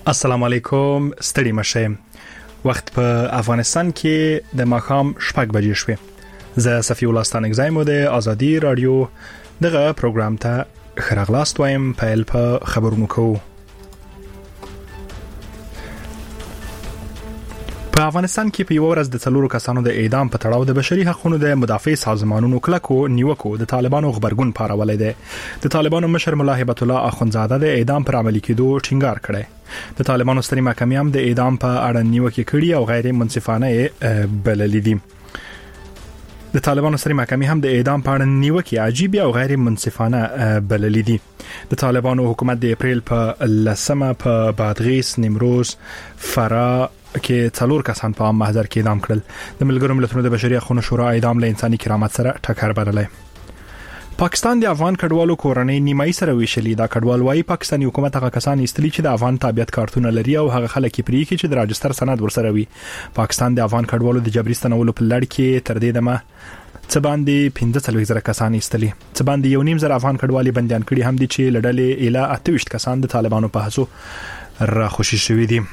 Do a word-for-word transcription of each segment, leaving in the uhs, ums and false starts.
السلام علیکم، ستړي مشه. وخت په افغانستان کې د ماښام شپږ بجې شوې. زه صفی الله ستانکزی مو د ازادي رادیو دغه پروګرام ته ښه راغلاست وایم. پیل په خبرونو کوو. په افغانستان کې په یو ورځ د څلورو کسانو د اعدام په تړاو د بشري حقوقو د مدافع سازمانونو کلکو نیوکو د طالبانو خبرګون پارولې ده. د طالبانو مشر ملا هیبت الله اخونزاده د اعدام پر عملي کېدو ټینګار کړی. د طالبانو ستري محکمې هم د اعدام په اړه نیوکې کړي او غیر منصفانه بللې دي. د طالبانو ستري محکمې هم د اعدام په اړه نیوکې عجیب او غیر منصفانه بللې دي. د طالبانو حکومت د اپریل په لسمه په بادغیس، نیمروز، فراه کې څلور کسان په عام محضر کې اعدام کړل. د ملګرو ملتونو د بشري حقوقو شورا اعدام له انساني کرامت سره ټکر بللی. پاکستان د افغان کډوالو کورنۍ نیمایي سره ویشلې. دا کډوال وايي پاکستاني حکومت هغه کسان ایستلي چې د افغان تابعیت کارتونه لري او هغه خلک یې پرې کې چې د راجستر سند ورسره وي. پاکستان د افغان کډوالو د جبري ستنولو په لړ کې تر دې دمه څه باندې پنځه څلوېښت زره کسان ایستلي. څه باندې یو نیم زره افغان کډوالي بندیان کړي هم دي چې لړلې اله اته ویشت کسان د طالبانو په هڅو راخوشي شوي دي.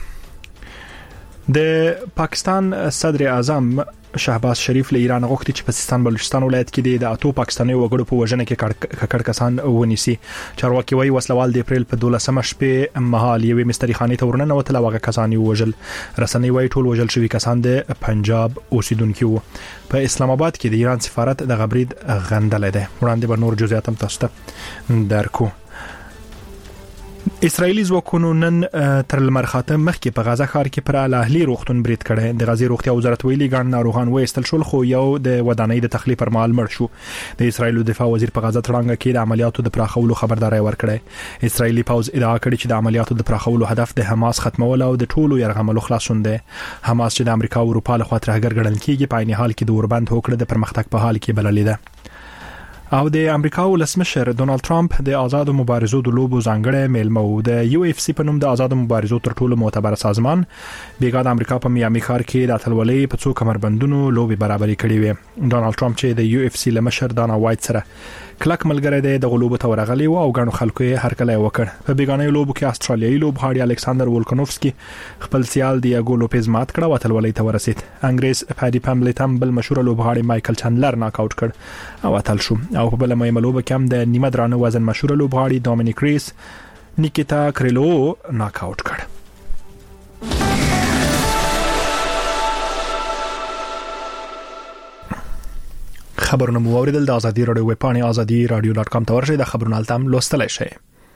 د پاکستان صدر اعظم شهباز شریف له ایران غوښتي چې په سیستان بلوچستان ولایت کې د اتو پاکستاني وګړو په وژنه کې ککړ کسان ونیسي. چارواکي وايي وسلوال د اپریل په دولسمه شپې مهال یوې مستری خانې ته ورننوتل او هغه کسان وژل. رسنۍ وايي ټول وژل شوي کسان د پنجاب اوسیدونکي وو. په اسلام آباد کې د ایران سفارت د غبرید غندلې ده. وړاندې به نور جزئیات هم تاسو ته درکو. اسرایلی ځواکونو نن تر لمر خاته مخکې په غزه ښار کې پر الاهلی روغتون برید کړی. د غزې روغتیا وزارت ویلي ګڼ ناروغان وایستل شول خو یو د ودانۍ د تخلیه پر مهال مړ شو. د اسرایل دفاع وزیر په غزه تړانګه کې د عملیاتو د پراخولو خبرداري ورکړه. اسرایلی پوز ادعا کړې چې د عملیاتو د پراخولو هدف د حماس ختمول او د ټولو یرغملو خلاصون دی. حماس چې د امریکا او اروپا له خوا ترهګر ګڼل کیږي په عین حال کې د اوربند هوکړه د پرمختګ په حال کې بللې ده. او د امریکا ولسمشر ډونالد ټرمپ د آزادو مبارزو د لوبو ځانګړی میلمه و. د یو اف سی په نوم د آزادو مبارزو تر ټولو معتبر سازمان بیګا د امریکا په میامي ښار کې د اتلولۍ په څو کمربندونو لوبي برابري کړې وې. ډونالد ټرمپ چې د یو اف سی لمشر دانا وایټ سره کلک ملګری دی د غلوبو ته ورغلی و او ګڼو خلکو یې هرکلی وکړ. په بیګانې لوبو کې استرالیایي لوبغاړي الکساندر وولکانوفسکی خپل سیال دیاګو لوپیز مات کړ او اتلولۍ ته ورسید. انګریز پادي پاملټ هم بل مشهور لوبغاړي مایکل چاندلر ناک آوټ کړ او اتل شو. او په بل مهمه لوبه کې هم د نیمه درانه وزن مشهور لوبغاړي دومینیک ریس نیکیتا کریلو ناک آوټ کړ. خبرونه مو اوریدل. د ازادي رادیو ویب پاڼه ازادي رادیو ډاټ کام ته ورشئ. د خبرونو التم لوستلای شئ.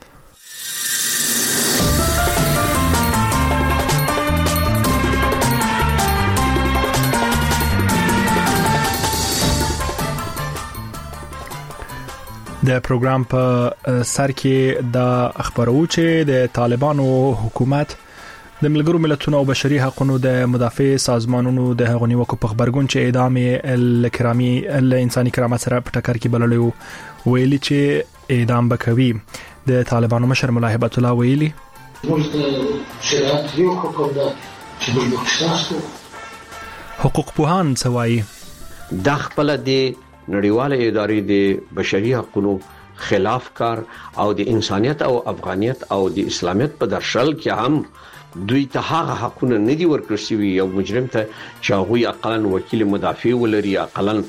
د پروګرام په سر کې د خبرو چې د طالبانو حکومت د ملګرو ملتونو او بشري حقوقو د مدافع سازمانونو د هغو نیوکو په خبرګون چې اعدام الکرامي ل انساني کرامت سره په ټکر کې بللی وو. ویلي چې اعدام بکوي. د طالبانو مشر ملا هیبت الله ویلي حقوق پوهان سوای د خپل د نړیواله ادارې د بشري حقوقو خلاف کار او د انسانيت او افغانیت او د اسلامیت په درشل کې هم دوی ته هغه حقونه نه دي ورکړل شوي. یو مجرم ته چې هغه اقلن وکیل مدافع ولري اقلن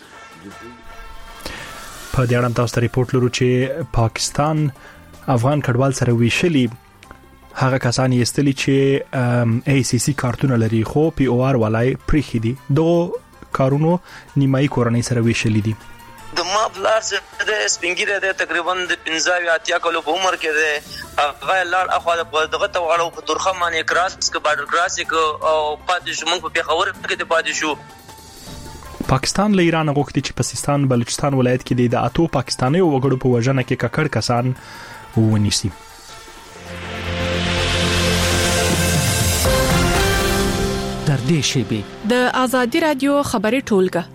په دې اړه تاسو ته ریپورت لرو چې پاکستان افغان کډوال سره ویشلي. هغه کسان یې استلی چې ای سی سی کارتونه لري خو پی او آر ولای پریخي دي. دوه کارونو نیمایي کورنۍ سره ویشلي دي. د ما بلار څخه د سپینګیره د تقریبا د پنځه اتیا کلو په عمر کې ده. هغه لار اخو دغه ته وړو په ترخه باندې کراس کې بارډر کراس کې او پاتې شو. موږ په پیښور کې د پاتې شو. پاکستان له ایران غوښتي چې په سیستان بلوچستان ولایت کې د اتو پاکستاني وګړو په وژنه کې ککړ کسان ونیسي. تر دې شیبې د ازادي رادیو خبري ټولګه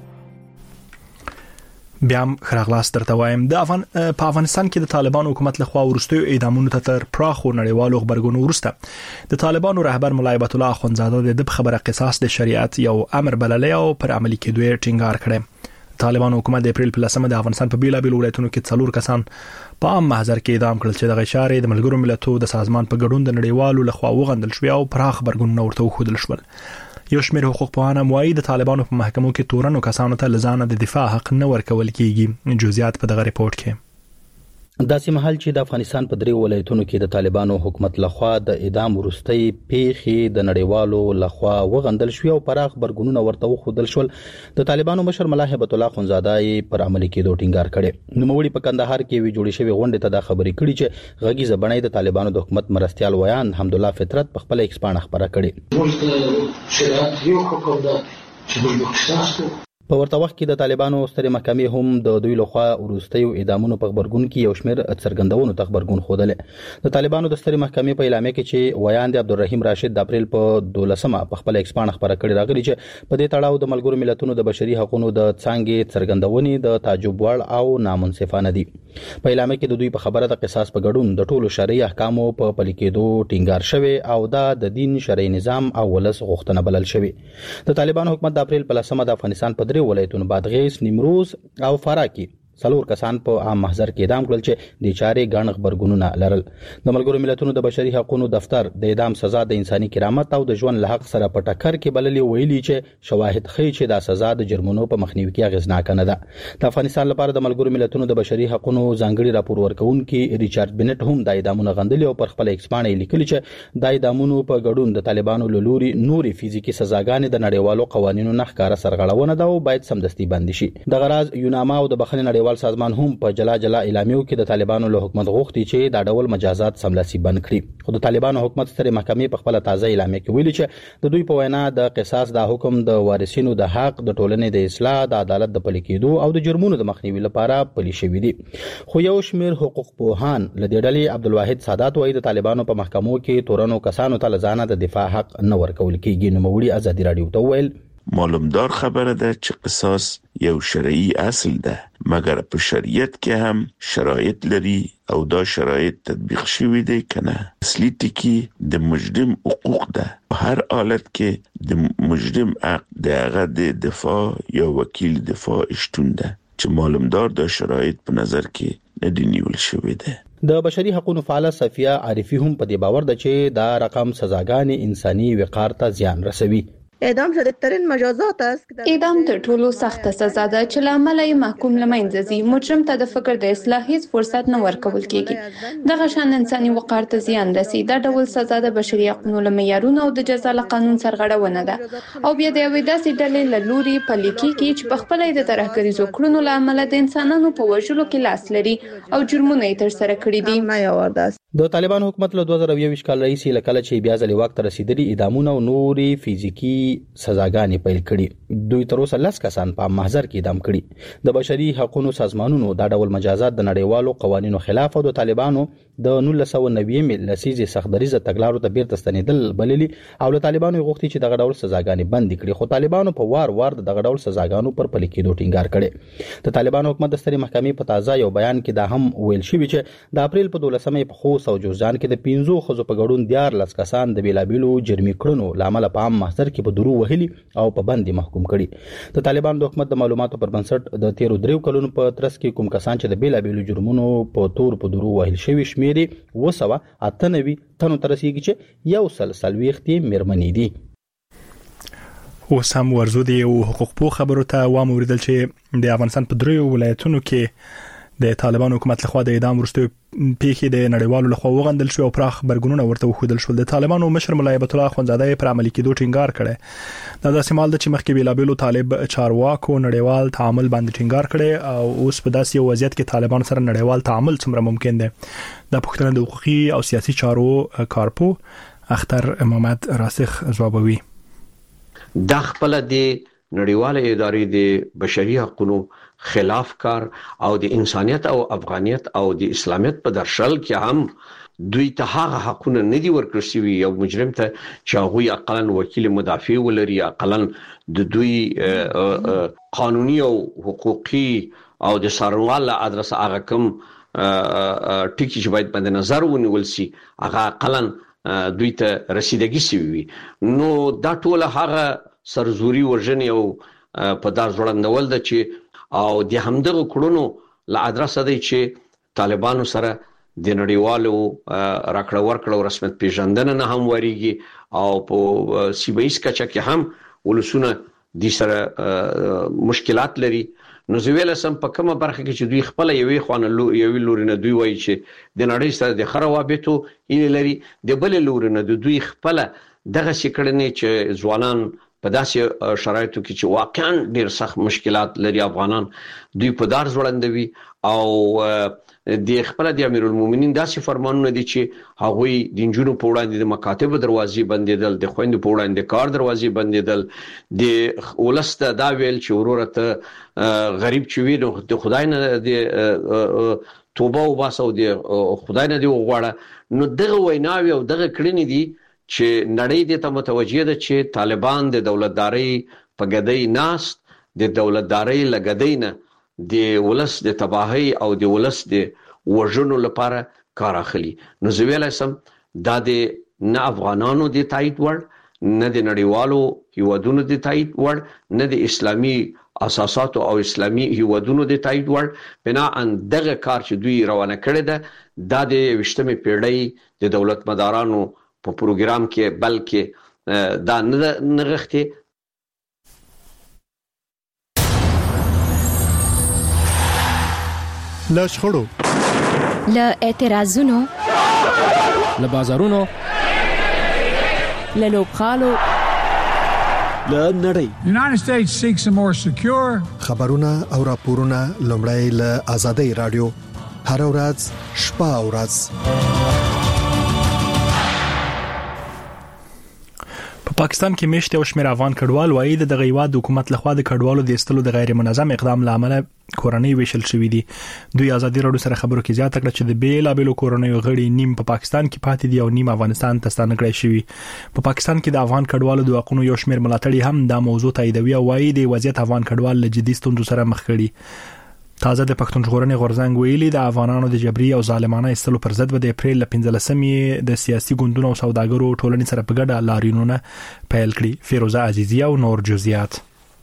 بیا هم خراغلاس درته وایم. د افغان په افغانستان کې د طالبانو حکومت لخوا ورستیو اعدامونو ته تر پراخو نړیوالو خبرګونو ورسته د طالبانو رهبر ملا هیبت الله اخونزاده د خبره قصاص د شریعت یو امر بللی او پر عملي کېدو ټینګار کړی. طالبان حکومت د اپریل په لسمه د افغانستان په بیلابیل ولایتونو کې څلور کسان په عام محضر کې اعدام کړل چې د غشارې د ملګرو ملتونو د سازمان په ګډون د نړیوالو لخوا وغندل شو او پراخ خبرګونونه ورته وښودل شول. یو شمېر حقوق پوهان وايي د طالبانو په محکمو کې تورنو کسانو ته لزانه د دفاع حق نه ورکول کیږي. جزئیات په دغه ریپورت کې. داسې مهال چې د افغانستان په درې ولایتونو کې د طالبانو حکومت لخوا د اعدام وروستۍ پیښې د نړیوالو لخوا وغندل شو او پراخ خبرګونونه ورته وښودل شول، د طالبانو مشر ملا هیبت الله خونزاده پر عملي کېدو ټینګار کړي. نوموړي په کندهار کې وی جوړې شوې غونډې ته دا خبرې کړي چې غږیزه بڼه د طالبانو د حکومت مرستيال ویان حمدالله فطرت په خپل ایکس باندې خبره کړي. شریعت یو حکم ده چې موږ احساس په ورته وخت کې د طالبانو سترې محکمې هم د دوی لخوا وروستیو اعدامونو په خبرګون کې یو شمېر څرګندونو ته خبرګون خوده. د طالبانو د سترې محکمې په اعلامیه کې چې ویان د عبدالرحیم راشد د اپریل په دولسمه په خپل ایکس باندې خبره کړې راغلي چې په دې تړاو د ملګرو ملتونو د بشري حقوقو د څانګې څرګندونې د تعجب وړ او نامنصفانه دي. په اعلامیه کې د دوی په خبره د قصاص په ګډون د ټولو شرعي احکامو په پلي کېدو ټینګار شوی او دا د دین شرعي نظام او ولس غوښتنه بلل شوی. د طالبانو حکومت د اپریل په لسمه د افغانستان په درې ولایتونو بادغیس، نیمروز او فراه کې څلور کسان په عام محضر کې اعدام کړل چې د چارې غاڼ خبرګونونه لرل. د ملګرو ملتونو د بشري حقوقو دفتر د اعدام سزا د انساني کرامت او د ژوند له حق سره په ټکر کې بللې ویلي چې شواهد ښیي چې دا سزا د جرمونو په مخنیوي کې اغیزناک نه ده. د افغانستان لپاره د ملګرو ملتونو د بشري حقوقو ځانګړي راپور ورکونکي ریچارډ بنټ هم د اعدامونو غندلي او پر خپل ایکس باندې لیکلي چې د اعدامونو په ګډون د طالبانو له لوري نوري فزیکی سزاګانې د نړیوالو قوانینو نه ښکارا سرغړونه ده او باید سمدستي بند شي. د غراض یوناما او د بخښنې نړیوال سازمان هم په جلا جلا اعلامیو کې د طالبانو له حکومت غوښتي چې دا ډول مجازات سملاسي بند کړي. خو د طالبانو حکومت سترې محکمې په خپل تازه اعلامیه کې ویلي چې د دوی په وینا د قصاص د حکم د وارثینو د حق د ټولنې د اصلاح، د عدالت د پلي کېدو او د جرمونو د مخنیوي لپاره پلي شوی دي. خو یو شمېر حقوق پوهان له دې ډلې عبدالواحد سادات وایي د طالبانو په محکمو کې تورنو کسانو ته لزانه د دفاع حق نه ورکول کېږي. نوموړي ازادي رادیو ته ویل معلومدار خبره ده چې قصاص یو شرعي اصل ده، مګر په شریعت کې هم شرایط لري او دا شرایط تطبیق شوي دي کنه. اصلي ټکی د مجرم حقوق ده. په هر حالت کې د مجرم حق د هغه د دفاع یا وکیل دفاع شتون ده چې معلومدار دا شرایط په نظر کې نه دي نیول شوي ده. د بشري حقوقو فعال صفیه عارفی هم په دې باور ده چې دا رقم سزاګانې انساني وقار ته زیان رسوي. اعدام شدیدترین مجازات است. اعدام تر ټولو سخت سزا ده چې لامل یې محکوم لمنځه ځي. مجرم ته د فکر د اصلاح هیڅ فرصت نه ورکول کیږي. دغه شان انساني وقار ته زیان رسي. دا ډول سزا د بشري حقوقو له معیارونو او د جزا له قانون سرغړونه ده او بیا د یوې داسې ډلې له لوري پلي کیږي چې په خپل د ترهګریزو کړنو له امله د انسانانو په وژلو کې لاس لري او جرمونه یې ترسره کړي دي. د طالبان حکومت له دوه زره یوویشت کال راهیسې لکه چې بیا ځلې واک ته رسیدلي اعدامونه او نوري فزیکی سزاګانې پیل کړي. دوی تر اوسه لس کسان په محضر کې اعدام کړي. د بشري حقوقو سازمانونو دا ډول مجازات د نړیوالو قوانینو خلاف او د طالبانو د نولس سوه نوي لسیزې سختدریزه تګلارو ته بیرته ستنېدل بللي او له طالبانو غوښتي چې دغه ډول سزاګانې بند کړي. خو طالبانو په وار وار دغه ډول سزاګانو پر پلي کېدو ټینګار کړي. د طالبانو حکومت د سترې محکمې په تازه یو بیان کې دا هم ویل شوی چې د اپریل په دولسمه په خوست او جوزجان کې د پنځو خزو په ګډون دیارلس کسان د بیلابیلو جرمي کړنو لامل په عام محضر کې په درو وهلي او په باندې محکوم کړي. د طالبانو د حکومت د معلوماتو پر بنسټ د تیرو دریو کلونو په ترڅ کې کوم کسان چې د بیلابیلو جرمونو په تور په درو وهل شوی شمیرې وسوه اته نوي تنو تر رسیدي چې یو سل سلويختي مېرمنې دي. اوس هم ورزو دی او حقوق پو خبرو ته وام اوریدل چې د افغانستان په دریو ولایتونو کې د طالبان حکومت لخوا د اعدام وروستیو پیښې د نړیوالو لخوا وغندل شو او پراخ خبرګونونه ورته وښودل شول. د طالبانو مشر ملا هیبت الله خونزاده پر عملي کېدو ټینګار کړي. دا داسې مال د چې مخکې بیلابیلو طالب چارواکو نړیوال تعامل باندې ټینګار کړي او اوس په داسې وضعیت کې طالبان سره نړیوال تعامل څومره ممکن دی. د پښتون د حقوقي او سیاسي چارو کارپو اختر محمد راسخ ځوابوي. د خپل د نړیواله ادارې د بشري حقوقو خلاف کار او د انسانيت او افغانیت او د اسلامیت په درشل کې هم دوی ته هغه حقونه نه دي ورکړل شوي. یو مجرم ته چې هغه اقلن وکیل مدافع ولري، اقلن د دوی قانوني او حقوقي او د سروال ادرس هغه کوم ټکی چې باید باندې نظر ونیول شي هغه اقلن دوی ته رسیدګي شوي. نو دا ټول هغه سرزوري ورژن او په دار ځوړندول د چې او د همدغه کړونو لا ادرسه دی چې طالبانو سره د نړیوالو راکړه ورکړه رسمیت پیژندنه نه هم وریږي او په سیمه‌ایز کچه کې هم ولسونه د سره مشکلات لري. نو زویل سم په کومه برخه کې چې دوی خپل یوې خوانه لو یوې لوري نه دوی وایي چې د نړۍ سره د خروابېتو یې لري، د بل لوري نه دوی خپل دغه سکړنې چې ځوانان په داسې شرایطو کې چې واقعا ډېر سخت مشکلات لري افغانان دوی په دار ځوړندوي او د خپل د امیر المؤمنین داسې فرمانونه دي چې هغوی د جنونو په وړاندې د مکاتب دروازې بندیدل، د خويندو په وړاندې کار دروازې بندیدل، د ولسته دا ویل چې ورورته غریب چې وي نو د خدای نه د توبه او باسو د خدای نه دی وغواړه. نو دغه ویناوي او دغه کړنې دي چې نړۍ دې ته متوجه ده چې طالبان د دولتداري په ګدۍ ناست د دولتداري لګدۍ نه د ولس د تباہي او د ولس د وژنو لپاره کار اخلي. نو زه ویلای سم دا د نه افغانانو د تایید وړ، نه د نړیوالو هیوادونو د تایید وړ، نه د اسلامي اساساتو او اسلامي هیوادونو د تایید وړ. بنا ان دغه کار چې دوی روانه کړی ده دا د وشتمې پیړۍ د دولت مدارانو په پروګرام کې بلکې دا نه نغښتي. له شخړو، له اعتراضونو، له بازارونو، له لوبخالو، له نړۍ. United States seeks a more secure. خبرونه او راپورونه لومړی له آزادۍ رادیو هر ورځ شپه او ورځ. پاکستان کې میشته او شمیر افغان کډوال وایي د دغه هیواد حکومت لخوا د کډوالو د استلو د غیر منظم اقدام لامل کورنۍ ویشل شوې دي. دوی آزادي راډیو سره خبرو کې زیاته کړه چې د بیلابېلو کورنۍ غړي نیم په پاکستان کې پاتې دي او نیم افغانستان ته ستانه کړی شوی. په پاکستان کې د افغان کډوالو د حقوقو یو شمیر ملاتړي هم دا موضوع تاییدوي او وایي د وضعیت افغان کډوال له جدي ستونزو سره مخ کړي. تازه د پښتون ژغورنې غورځنګ ویلي د افغانانو د جبري او ظالمانه استلو پر ضد د اپریل ل پنځلسمې د سیاسي ګوندونو او سوداګرو ټولنې سره په ګډه لاریونونه پیل کړي. فیروزه عزیزی او نور جزئیات.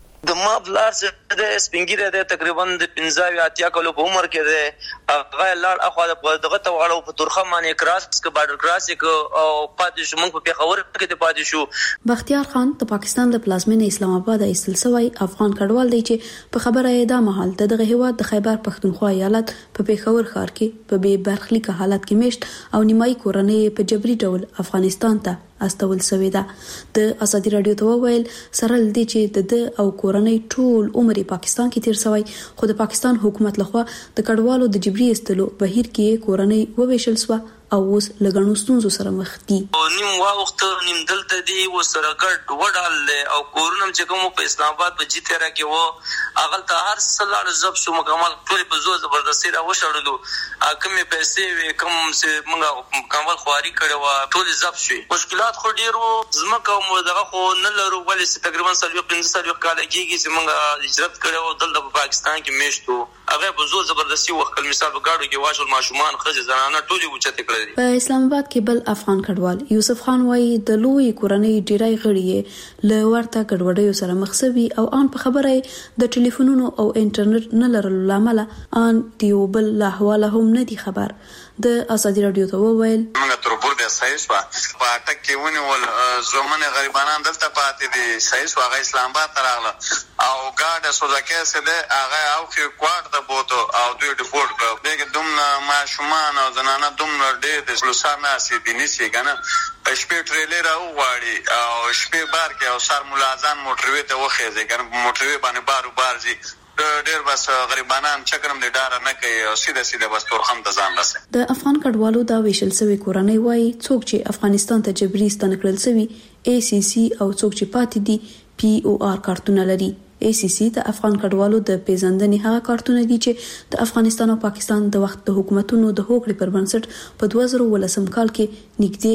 د ما بلار څخه د سپینګیره د تقریبا د پنځه اتیا کلو په عمر کې ده هغه لار اخو د دغه ته واړو په تورخم باندې کراس ک بارډر کراس ک او پاتې شو موږ په پیښور کې د پاتې شو. بختیار خان د پاکستان د پلازمینې اسلام آباد ایستل سوی افغان کډوال دی چې په خبره یې دا مهال د دغه هیواد د خیبر پښتونخوا ایالت په پیښور ښار کې په بې برخلیک حالت کې میشت او نیمایي کورنۍ په جبري ډول افغانستان ته استول سوی ده. د آزادي رادیو ته وویل سره لدی چې د د او کورنۍ ټول عمر پاکستان کې تیر سوی، خو د پاکستان حکومت لخوا د کډوالو د جبري استلو بهیر کې کورنۍ وویشل سو او اوس لګڼو ستونزو سره مخ دي. نیم وخت نیم دلته دی و سره ګډ وډال او کورونم چې کوم په اسلام آباد په جی تیرا کې و اغل ته هر سلار زب شو مکمل ټول په زو زبردستي را وشړلو کومې پیسې وې کوم چې موږ مکمل خواري کړو ټول زب شوي. مشکلات خو ډیرو زمکه مو دغه خو نه لرو ولې تقریبا سلوي پنځه سلوي کال کېږي چې موږ هجرت کړو دلته په پاکستان کې میشتو هغه په زو زبردستي وخت مثال په گاډو کې واښول ماشومان خځې زنانه ټول وچته کړل. په اسلام آباد کې بل افغان کډوال یوسف خان وایي د لوی کورنۍ ډیرای غړي له ورته کډوډیو سره مخسوي او ان په خبره د ټلیفونونو او انټرنیټ نه لرلو لامل ان دیو بل له حواله هم نه دي خبر. د آزادي رادیو ته وویل موږ تر بور د سایس په اټک کې ونیول زمونه غریبانان دلته پاتې دي سایس واغ اسلام آباد تراغله او ګاډه سوزکه سه ده هغه او کې کوارت د بوتو او دوی ریپورت کړ دغه دومره ماشومان او زنانه دومره ډېر د سلوسانه سي دي نشي کنه شپې ټریلر او واړي او شپې بار کې او سر ملازم موټروي ته وخېځي کنه موټروي باندې بارو بارځي ډېر بس غریبانان چکرم دي ډار نه کوي او سیده سیده بس تورخم ته ځان رسي. د افغان کډوالو دا ویشل سوي کورنۍ وایي څوک چې افغانستان ته جبري ستنه کړل سوي ای سی سی او څوک چې پاتې دي پی او آر کارتونه لري. ای سی سی د افغان کډوالو د پیژندنې هغه کارتونه دي چې د افغانستان او پاکستان د وخت د حکومتونو د هوکړې پر بنسټ په دوه زره ولسم کال کې نږدې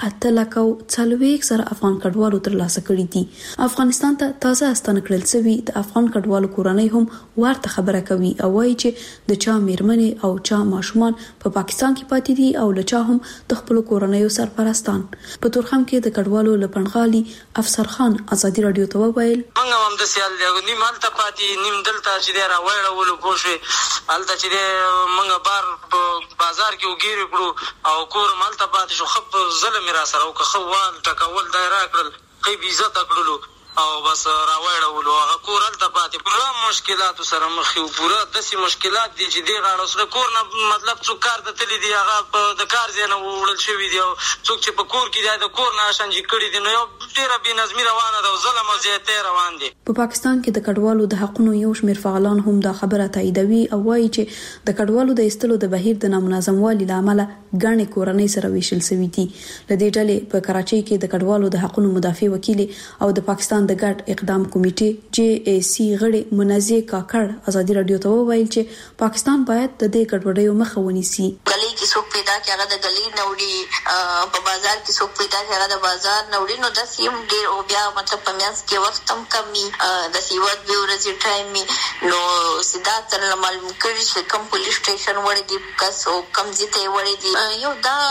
اته لک او څلوېښت سره افغان کډوالو ترلاسه کړي دي. افغانستان ته تازه استانه کړل شوی د افغان کډوالو کورنۍ هم ورته خبره کوي او وایي چې د چا میرمنې او چا ماشومان په پاکستان کې پاتې دي او لچا هم د خپل کورنۍ سرپرستان. په تورخم کې د کډوالو لپنغالي افسر خان ازادي رادیو ته وویل موږ هم د سیال دی نیم حالت پاتې نیم دلته چې دی راوړل پوښي حالت چې دی موږ بار بازار کې وګیرو کړو او کور مالته پاتې شو خپ ظلم را سره او که خوال ټکول دایره کړل خې عزت کړلو او بس راوړل هغه کور هلته پاتې پوره مشکلات سره مخ یو پوره داسې مشکلات دي چې دی غاړه سره کور نه مطلب څوک کار ته تللی دی هغه په د کار ځای نه وړل شوي دي او څوک چې په کور کې دی د کور نه شنجي کړي دي نو یو ډېره بېنظمي روانه ده او ظلم او زیاتۍ روان دي. په پاکستان کې د کډوالو د حقونو یو شمېر فعالان هم دا خبره تاییدوي او وایي چې د کډوالو د ایستلو د بهیر د نامنظموالي له امله ګڼې کورنۍ سره ویشل شوي دي. له دې ډلې په کراچۍ کې د کډوالو د حقونو مدافع وکیل او د پاکستان د ګډ اقدام کمیټې جی ای سی غړي منازع کاکړ ازادي رادیو ته وویل چې پاکستان باید د دې ګډوډیو مخه ونیسي. غلي کې څوک پیدا کې هغه د غلي نوړي په بازار کې څوک پیدا کې هغه د بازار نوړي نو د سیم ډیر او بیا مطلب په میاس کې وخت هم کمی د سیوت به ورځي ټایم نو سیدا تر معلوم کړي چې کوم پولیس سټیشن وړي دي کس او کم ځته وړي دي یو دا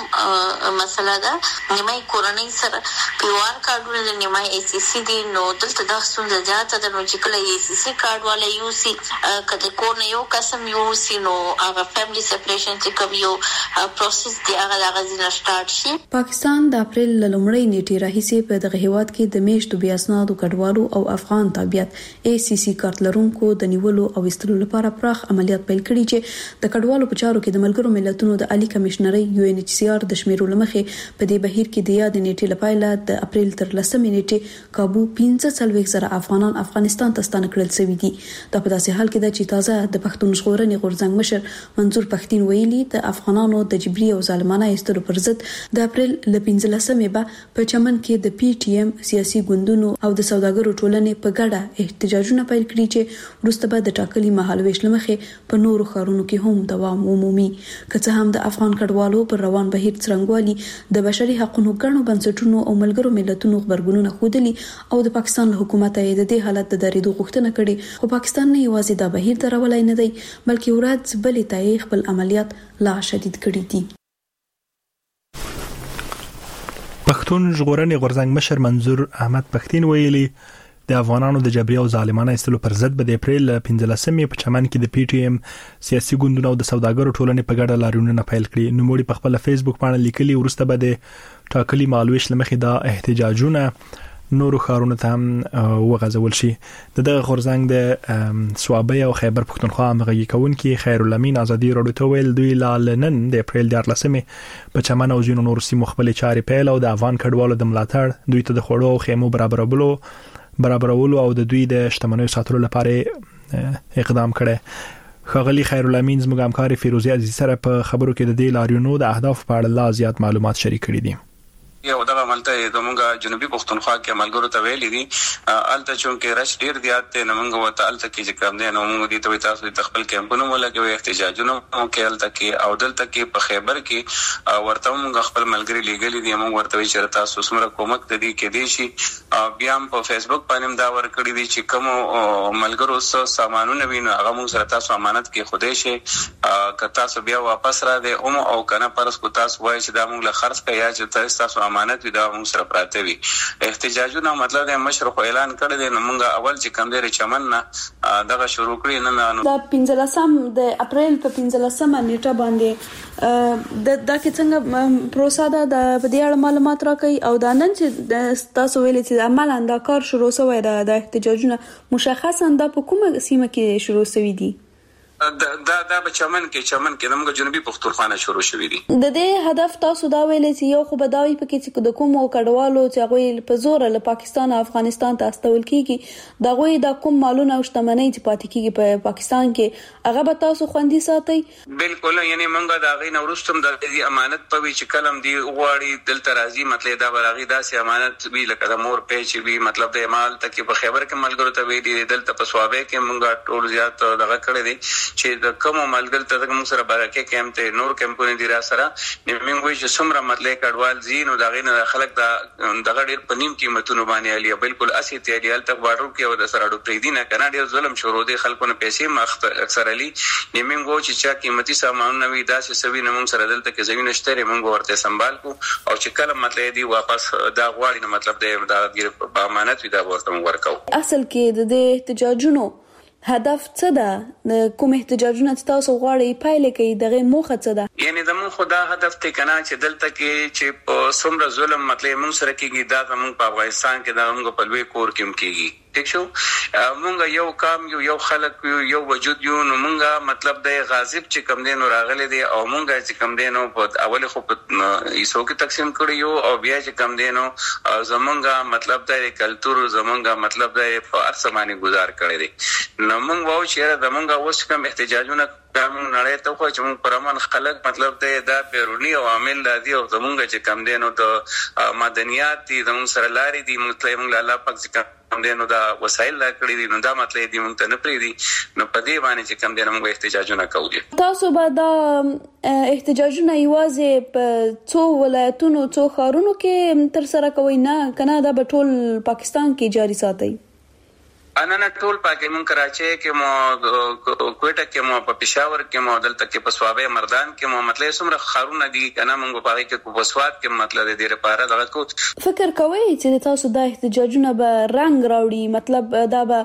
هم مسله ده. نیمای کورنۍ سره پیوار کارډونه د نیمای ای سی سی دي نو دلته دا څنګه زیاته د نو چې کله ای سی سی کارت والا یو سی کله کور نه یو قسم یو سی نو هغه فیملی سپریشن چې کوم یو پروسس دی هغه د غزنه سٹارټ شي. پاکستان د اپریل لومړۍ نیټې راهیسې په دغه هیواد کې د میشتو بیا اسنادو کډوالو او افغان تابعیت ای سی سی کارت لرونکو د نیولو او استلو لپاره پراخ عملیات پیل کړي چې د کډوالو په چارو کې د ملګرو ملتونو د عالی کمشنري یو ان ایچ سی آر د شمیرو لمخې په دې بهیر کې د یاد نیټې لپاره د اپریل تر لسمې نیټې کابو پنځه څلوېښت زره افغانان افغانستان ته ستانه کړل شوي دي. دا په داسې حال کې ده چې تازه د پښتون ژغورنې غورځنګ مشر منظور پښتين ویلي د افغانانو د جبري او ظالمانه ایستلو پر ضد د اپریل ل پنځلسمې به په چمن کې د پی ټی ایم سیاسي ګوندونو او د سوداګرو ټولنې په ګډه احتجاجونه پیل کړي چې وروسته به د ټاکلي مهالويش لمخې په نورو ښارونو کې هم دوام ومومي. که څه هم د افغان کډوالو پر روان بهیر څرنګوالي د بشري حقوقو ګڼو بنسټونو او ملګرو ملتونو خبرګونونه خودلي او د پاکستان له حکومت یې د دې حالت د درېدو غوښتنه کړې خو پاکستان نه یوازې دا بهیر درولای نه دی بلکې ورځ بلې ته خپل عملیات لا شدید کړي دي. پښتون ژغورنې غورځنګ مشر منظور احمد پښتين ویلي د افغانانو د جبري او ظالمانه ایستلو پر ضد به د اپریل پنځلسمې په چمن کې د پی ټی ایم سیاسي ګوندونو او د سوداګرو ټولنې په ګډه لاریونونه پیل کړي. نو موږ په خپل فیسبوک باندې لیکلي ورسته به د ټاکلي مالويش لمخې دا احتجاجونه نورو خارونو ته هم وغځول شي. دغه غورځنګ د سوابي او خیبر پښتونخوا مغوي کونکي خیر الامین ازادي رادیو ته ویل دوی لالنن د اپریل د لسمې په چمن او ځینو نورو سیمو خپل چارې پیل او د افغان کډوالو د ملاتړ دوی ته د خوړو او خیمو برابرولو برابرولو او د دوی د شتمنیو ساتلو لپاره اقدام کړي. خغلی خیر الامین زموږ همکار فیروزی عزیز سره په خبرو کې د دې لاریونو د اهداف په اړه لا زیات معلومات شریک کړي دي. یو دغه عملته د مونږه جنوبي پښتونخوا کې عملګرو ته ویلي دي الته چونکې رش ډیر زیات دی نو مونږ وته الته کې چې کوم دی نو مونږ دې ته تاسو د خپل کیمپونو ولګوي احتجاجونه کې الته کې او دلته کې په خیبر کې ورته مونږ خپل ملګری لګلې دي مونږ ورته چې تاسو سمره کومک ته دي کې دي شي بیا په فیسبوک باندې دا ورکړی دي چې کوم ملګرو سره سامانونه ویني هغه مونږ سره تاسو امانت کې خوده شي که تاسو بیا واپس را دي او او کنه پرس کو تاسو وایي چې دا مونږ له خرڅ کیا چې تاسو امانت وي دا موږ سره پراته وي. احتجاجونه مطلب د مشر خو اعلان کړی دی نو موږ اول چې کم دی چمن نه دغه شروع کړی نه دا پنځلسم د اپریل په پنځلسمه نیټه باندې د دا کې څنګه پروسه ده د دې اړه معلومات راکړي او دا نن چې تاسو ویلي چې عملاً دا کار شروع شوی دی د احتجاجونه مشخصا دا په کومه سیمه کې شروع شوی دی؟ دا دا د چمن کې چمن کې دغه جنوبي پښتونخوا نه شروع شوی دی. د دې هدف تاسو دا ویلې چې یو خو بداوی پکې چې د کوم کډوالو چې هغه په زور له پاکستان او افغانستان ته استول کیږي دا غوي د کوم مالونه او شتمنۍ چې پاتې کیږي په پاکستان کې هغه به تاسو خوندي ساتي. بالکل یعنی موږ دا غي نورستم د دې امانت په وی چې کلم دی غواړي دلته راځي مطلب دا براغي داسې امانت وی لکه د مور پیچ وی مطلب د مال ته کې په خبر کې ملګرو ته وی دی دلته په سوابه کې موږ ټول زیات دغه کړی دی چې د کوم ملګر ته د موږ سره برکه کېم ته نور کمپونی دی را سره نیمه وی چې څومره مطلب کډوال زین او دغه نه خلک د دغه ډیر پنیم قیمتونو باندې علي بالکل اسی ته ال تک بارو کې او د سره ډو پری دینه کنه ډیر ظلم شروع دي خلکو نه پیسې مخ اکثر علي نیمه وو چې چا قیمتي سامان نوې داسې سوي نه موږ سره دلته کې زمينه شته موږ ورته سنبال کو او چې کله مطلب دی واپس دا غواړي نو مطلب دی دا په امانت وي دا ورته ورکو اصل کې د احتجاجونو هدف څه ده کوم احتجاجونه تاسو غواړئ پایله کوي دغه موخه څه ده یعنی د مون خدا هدف ته کنا چې دلته کې چې په څومره ظلم مطلب موږ سره کېږي دا زموږ په افغانستان کې دا موږ په لوی کور کې کېږي ٹھیک شو مونږ یو کام یو یو خلک یو یو وجود یو نو مونږه مطلب د غاضب چې کم دین راغلي دي او مونږه چې کم دینو په اول خو په ایسو کې تقسیم کړی یو او بیا چې کم دینو زمونږه مطلب د کلچر زمونږه مطلب د په ارسماني گزار کړی دي نو مونږ وو چې زمونږه اوس کوم احتجاجونه کوم نړۍ ته خو چې مونږ پرمن خلک مطلب د دا بیرونی عوامل دي او زمونږه چې کم دینو د مدنیات دي زمونږ سره لاري دي مطلب مونږ الله پاک ځکه کم دینو دا وسایل لا کړی دي نو دا مطلب دی مونږ ته نه پری دي نو په دې باندې چې کم دینو موږ احتجاجونه کوو تاسو به دا احتجاجونه یوازې په څو ولایتونو څو ښارونو کې تر سره کوي نه کنه دا په ټول پاکستان کې جاری ساتي انا نه ټول پاکستان مون کراچي کې مو کوټه کې مو په پېښور کې مو دلته کې په سوابه مردان کې مو مطلب څومره خارونه دي کنه مونږ په هغه کې په وسواد کې مطلب دې لپاره دغه کو فکر کوي چې تاسو د احتجاجونه به رنگ راوړي مطلب دا به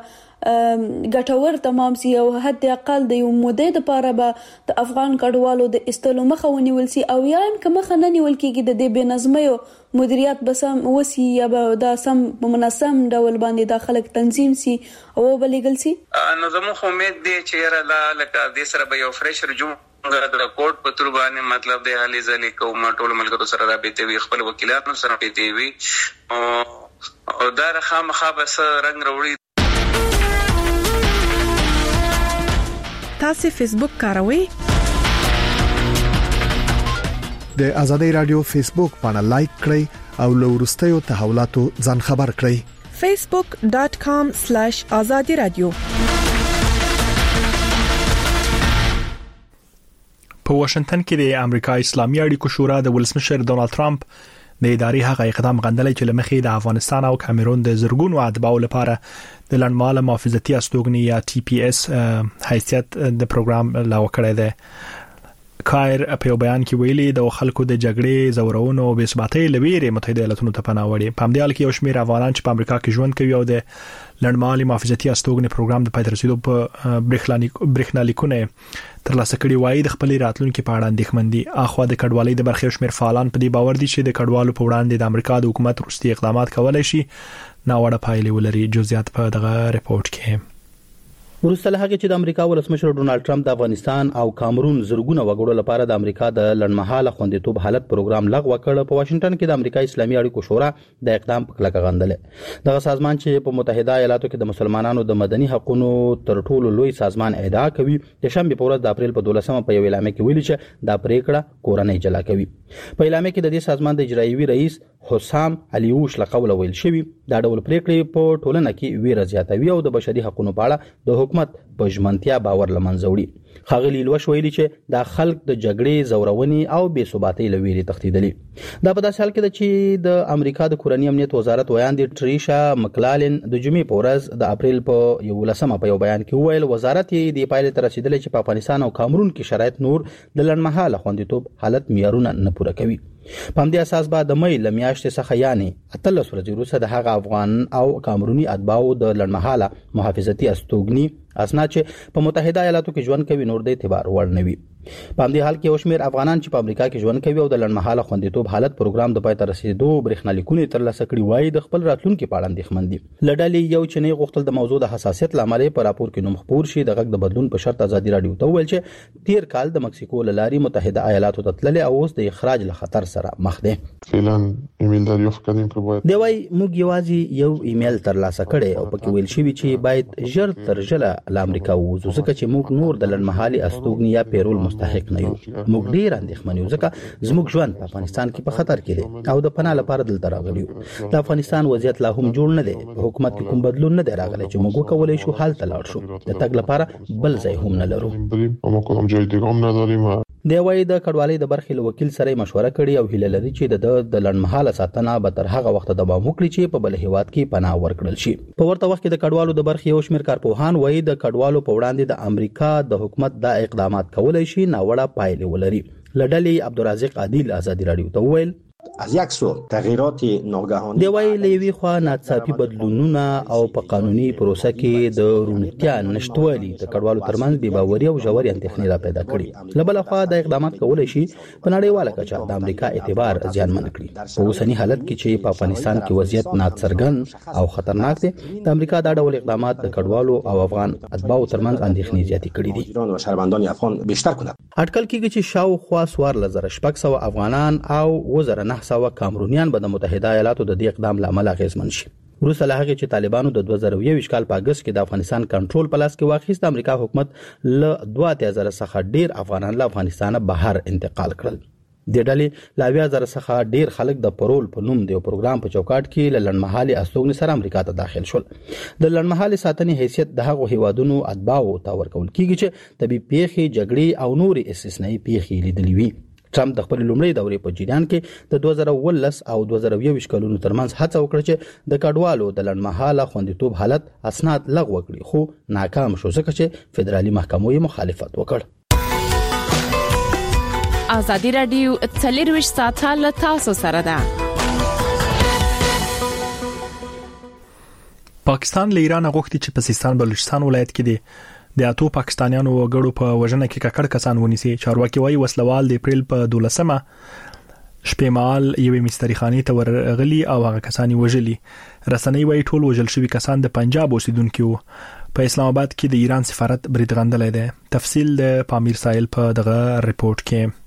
ګټور تمام سي او حد اقل د یو مودې لپاره به د افغان کډوالو د استلو مخه ونیول سي او یا هم کومه نه نیول کېږي د دې بنظمي مدیریت بسم وسی یا به دا سم منظم ډول باندې داخله تنظیم سي او بلګل سي نو زموږ امید دی چې را لکه دې سره به یو فرش رجوع د کوټ په تر باندې مطلب د حالي ځلې کوم ټول ملګرو سره رابطه وي خپل وکیلانو سره رابطه وي او دا خامخا بس رنگ وروړي تاسو فیسبوک کاروئ د آزادۍ رادیو فیسبوک باندې لایک کړئ او له ورستیو تحولاتو ځان خبر کړئ facebook dot com slash azadi radio په واشنگټن کې د امریکا اسلامي اړیکو شورا د ولسمشر ډونالد ټرمپ د اداري هغه اقدام غندلې چې لمخې د افغانستان او کامرون د زرګونو اتباعو لپاره د لړماله محافظتي استوګنې یا ټي پی اس حیثیت د پروګرام لاو کړی دی کایر په یو بیان کې ویلي د خلکو د جګړې زورونو او بې ثباتۍ لویره متحده ایالاتونو ته پناه وړي په همدې حال کې یو شمېر افغانان چې په امریکا کې ژوند کوي او د لړمالي محافظتي استوګنې پروګرام د پای ته رسیدو په برېښنالیکونه ترلاسه کړي وایي د خپل راتلونکو په اړه اندېښمن دي اخوا د کډوالۍ د برخې شمېر فعالان په دې باور دي چې د کډوالو په وړاندې د امریکا د حکومت وروستي اقدامات کولای شي ناوړه پایلې ولري جزئیات په دغه ریپورت کې ورسته له هغه چې د امریکا ولسمشر ډونالد ټرمپ د افغانستان او کامرون زرګونه وګړو لپاره د امریکا د لړمحاله خوندیتوب حالت پروګرام لغوه کړ په واشنگټن کې د امریکا اسلامي اړیکو شورا د اقدام په کلکه غندله دغه سازمان چې په متحده ایالاتو کې د مسلمانانو د مدني حقوقو تر ټولو لوی سازمان ادعا کوي د شنبه په ورځ د اپریل په دولسمه په یو اعلامیه کې ویلي چې دا پریکړه کورنۍ جلا کوي په اعلامیه کې د دې سازمان د اجرایي رئیس حسام علیوش لقول ویل شوی دا ډول پریکړې په ټولنه کې ویره زیاتوي او د بشري حقوقو په اړه د حکومت په ژمنتیا باور لمنځه وړي خاغلی لوش ویلي چې دا خلک د جګړې زورونې او بې ثباتۍ لويري تختیدلی دا په داسې حال کې د چې د امریکا د کورنۍ امنیت وزارت ویاندې ټریشا مکلالن د جمعې په ورځ د اپریل په یو لسمه په یو بیان کې ویل وزارت یې د پایلې تر رسیدلې چې په افغانستان او کامرون کې شرایط نور د لړمحاله خوندیتوب حالت معیارونه نه پوره کوي په همدې اساس به د مې لمیاشتې څخه یعنی اتلس ورځې وروسته د هغه افغان او کامروني اتباعو د لړمحاله محافظتي استوګنې اسناد چې په متحده ایالاتو کې ژوند کوي نور د اعتبار وړ نه وي په همدې حال کې یو شمېر افغانان چې په امریکا کې ژوند کوي او د لړمحاله خوندیتوب حالت پروګرام د پای ته رسیدو برېښنالیکونه ترلاسه کړي وایي د خپل راتلونکو په اړه اندېښمن دي لړلې یو چنې غوښتل د موضوع د حساسیت لامل په راپور کې نوم خپور شي د غږ د بدلون په شرط ازادي رادیو ته ویل چې تیر کال د مکسیکو لاري متحده ایالاتو ته تللې او اوس د اخراج له خطر سره مخ دي فعلا ایمیل دریافت کړم که باید دی وای موږ یوازې یو ایمیل ترلاسه کړي او پکې ویل شوی چې باید ژر تر ژره له امریکا ووځو ځکه چې موږ نور د لړمحالي استوګنې یا پیرول مستحق نه یو. موږ ډیر اندېښمن یو ځکه زموږ ژوند په افغانستان کې په خطر کې دی او د پناه لپاره دلته راغلی یو. د افغانستان وضعیت لا هم جوړ نه دی. په حکومت کې کوم بدلون نه دی راغلی چې موږ وکولای شو حل ته لاړ شو. د تګ لپاره بل ځای هم نه لرو. دی وايي د کډوالۍ د برخې له وکیل سره مشوره کړې او هیله لري چې د د لړمحاله ساتنه به تر هغه وخت دوام وکړي چې په بل هیواد کې پناه ورکړل شي. په ورته وخت کې د کډوالو د برخې یو شمېر کارپوهان وايي د کډوالو په وړاندې د امریکا د حکومت د اقدامات کولای شي ناوړه پایلې ولري. لډلې عبدالرزاق عادل آزادی رادیو ته وویل از یک سو تغییرات ناگهانی دی وايي لوي خو ناڅاپي بدلونونه او په قانوني پروسه کې د رونتیا نشټوالي د کډوالو ترمنځ بې باوري او ژورې اندېښنې را پیدا کړي. لبل خو د اقدامات کولای شي په نړیواله کچه د امریکا اعتبار ځانمن کړي. په اوسنی حالت کې چې په افغانستان کې وضعیت ناڅرګند او خطرناک دی، د امریکا دا ډول اقدامات د کډوالو او افغان اتباعو ترمنځ اندېښنې زیاتې کړې دي. ایران او شهروندان افغان بیشتر کړه. اټکل کېږي چې شاوخوا څوار لزر شپږ سوه افغانان او وزره نه سوه کامرونیان به د متحده ایالاتو د دې اقدام لامل اغیزمن شي. وروسته له هغې چې طالبانو د دوه زره یو کال په اګست کې د افغانستان کنټرول په لاس کې واخیست، د امریکا حکومت له دوه اتیا زره څخه ډیر افغانان له افغانستانه بهر انتقال کړل. د ډلې له اویا زره څخه ډیر خلک د پرول په نوم د یو پروګرام په چوکاټ کې له لنډمهالي استوګنې سره امریکا ته داخل شول. د لنډمهالي ساتنې حیثیت د هغو هیوادونو اتباعو ته ورکول کیږي چې طبي پیښې، جګړې او نورې استثنایي پیښې لیدلې وي. ټرمپ د خپل لومړۍ دورې په جریان کې د دوه زره اوولس او دوه زره یو کلونو ترمنځ هڅه وکړه چې د کډوالو د لنډمهاله خوندیتوب حالت اسناد لغوه کړي، خو ناکام شو ځکه چې فدرالي محکمو یې مخالفت وکړ. آزادی رادیو څلرویشت ساعته له تاسو سره ده. پاکستان له ایران غوښتي چې په سیستان بلوچستان ولایت کې دی د اتو پاکستانیانو وګړو په وژنه کې ککړ کسان ونیسي. چارواکي وايي وسلوال د اپریل په دولسمه شپې مهال یوې مستری خانې ته ورغلي او هغه کسان وژلي. رسنۍ وايي ټول وژل شوي کسان د پنجاب اوسیدونکي وو. په اسلام آباد کې د ایران سفارت برید غندلې ده. تفصیل د پامیر سایل په دغه ریپورت کې.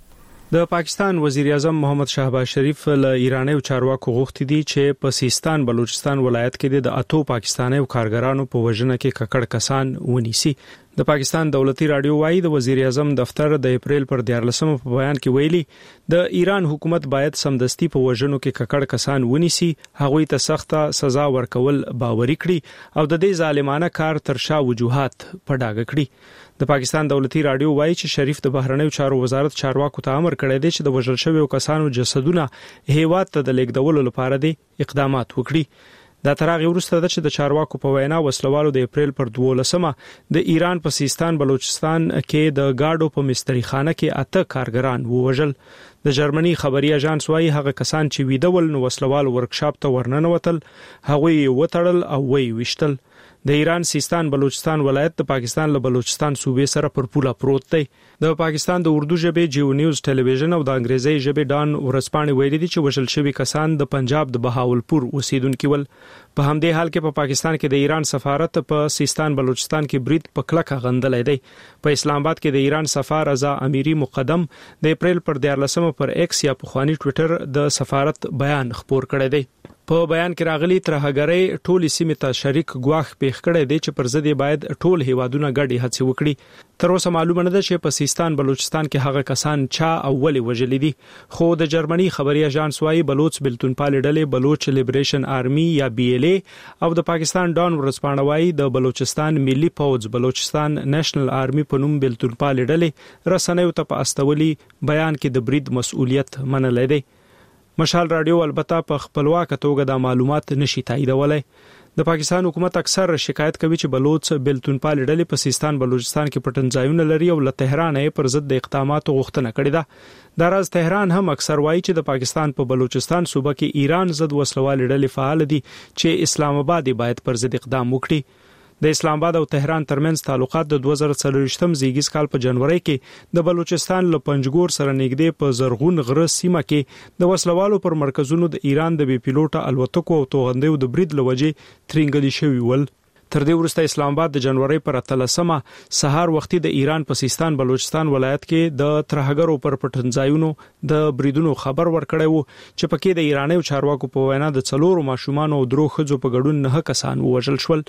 د پاکستان وزیر اعظم محمد شهباز شریف له ایرانیو چارواکو غوښتي دي چې په سیستان بلوچستان ولایت کې د اتو پاکستانیو کارګرانو په وژنه کې ککړ کسان ونیسي. د پاکستان دولتي رادیو وايي د وزیر اعظم دفتر د اپریل پر دیارلسمه په بیان کې ویلي د ایران حکومت باید سمدستي په وژنو کې ککړ کسان ونیسي، هغوی ته سخته سزا ورکول باوري کړي او د دې ظالمانه کار تر شا وجوهات په ډاګه کړي. د پاکستان دولتي رادیو وايي چې شریف د بهرنیو چارو وزارت چارواکو ته امر کړی دی چې د وژل شویو کسانو جسدونه هیواد ته د لیږدولو لپاره دي اقدامات وکړي. دا تر هغه وروسته د چې د چارواکو په وینا وسلوالو د اپریل پر دولسمه د ایران په سیستان بلوچستان کې د گاډو په مستری خانه کې اته کارګران ووژل. د جرمني خبري اژانس وايي هغه کسان چې ویډول نو وسلوال ورکشاپ ته ورننوتل، هغوی وټړل او وی وشتل. د ایران سیستان بلوچستان ولایت د پاکستان له بلوچستان صوبې سره پر پوله پروت دی. د پاکستان د اردو ژبې جیو نیوز ټلویزیون او د انګریزي ژبې ډان ورسپانې ویلي دي چې وژل شوي کسان د پنجاب د بهاولپور اوسیدونکي ول. په همدې حال کې په پا پاکستان کې د ایران سفارت په سیستان بلوچستان کې برید په کلکه غندلې دی. په اسلام آباد کې د ایران سفیر رضا امیری مقدم د اپریل پر دیارلسمه پر ایکس یا په خواني ټوئیټر د سفارت بیان خپور کړی دی. په بیان کې راغلي ترهګرۍ ټولې سیمې ته شریک ګواښ پیښ کړی دی چې پر ضد باید ټول هیوادونه ګډې هڅې وکړي. تر اوسه معلومه نه ده چې په سیستان بلوچستان کې هغه کسان چا او ولې وژلي دي، خو د جرمني خبري اژانس وايي بلوچ بلتونپال ډلې بلوچ لیبریشن آرمي یا بی ال ای او د پاکستان ډان ورسپانه وايي د بلوچستان ملي پوځ بلوچستان نېشنل آرمي په نوم بلتونپال ډلې رسنیو ته په استولي بیان کې د برید مسؤلیت منلې دی. مشال رادیو البته په خپلواک توګه د معلومات نشي تاییدولای. د پاکستان حکومت اکثر شکایت کوي چې بلوچ بلتونپال ډلې په سیستان بلوچستان کې پټنځایونه لري او له تهران یې پر ضد د اقداماتو غوښتنه کړې ده. د راز تهران هم اکثر وایي چې د پاکستان په بلوچستان صوبه کې ایران ضد وسلوال ډلې فعال دي چې اسلام آباد باید پر ضد اقدام وکړي. د اسلام آباد او تهران ترمنځ تعلقات د دوه زره څلوېښتم زیږیز کال په جنوري کې د بلوچستان له پنجګور سره نږدې په زرغون غره سیمه کې د وسلوالو پر مرکزونو د ایران د بي پیلوټه الوتکو او توغندیو د برید لوجې ترنګلي شوی ول. تر دې وروسته اسلام آباد د جنوري پر اتلسمه سهار وختي د ایران په سیستان بلوچستان ولایت کې د ترهګرو پر پټنځایونو د بریدونو خبر ورکړی وو چې پکې د ایرانیو چارواکو په وینا د څلورو ماشومان او درو ښځو په ګډون نه کسان ووژل شول.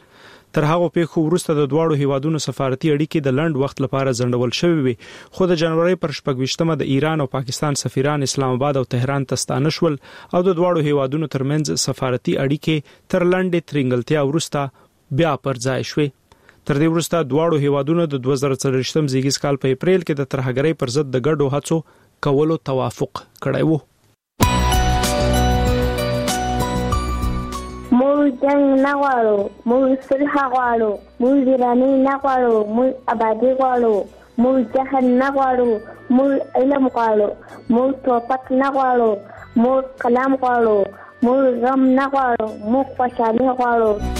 تر هغه پیښو وروسته د دواړو هیوادونو سفارتي اړیکې د لنډ وخت لپاره ځنډول شوې وي، خو د جنوري پر شپږ د ایران او پاکستان سفیران اسلام آباد او تهران ته ستانه شول او د دواړو هیوادونو ترمنځ سفارتي اړیکې تر لنډې ترنګلتیا وروسته بیا پر ځای شوې. تر دې وروسته دواړو هیوادونو د دوه زره څلوېښتم زیږیز کال په اپریل کې د ترهګرۍ پر ضد د ګډو هڅو کولو توافق کړی و. موږ جنگ نه غواړو، موږ صلح غواړو، موږ ویراني نه غواړو، موږ آبادي غواړو، موږ جهل نه غواړو، موږ علم غواړو، موږ توپک نه غواړو، موږ کلام غواړو، موږ غم نه غواړو، موږ خوشحالي غواړو.